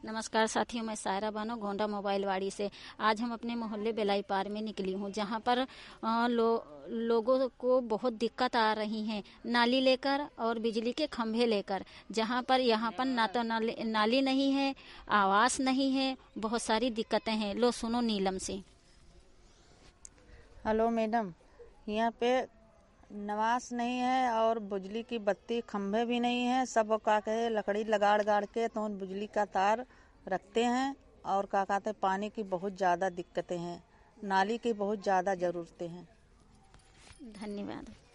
नमस्कार साथियों, मैं सायरा बानो गोंडा मोबाइल वाड़ी से। आज हम अपने मोहल्ले बेलाई पार में निकली हूँ, जहाँ पर लोगों को बहुत दिक्कत आ रही है नाली लेकर और बिजली के खंभे लेकर। जहाँ पर यहाँ पर ना तो नाली नहीं है, आवास नहीं है, बहुत सारी दिक्कतें हैं। लो सुनो नीलम से। हेलो मैडम, यहाँ पे नवास नहीं है और बिजली की बत्ती खंभे भी नहीं है। सब का कहे लकड़ी लगाड़ गाड़ के तो बिजली का तार रखते हैं। और का कहते पानी की बहुत ज़्यादा दिक्कतें हैं, नाली की बहुत ज़्यादा ज़रूरतें हैं। धन्यवाद।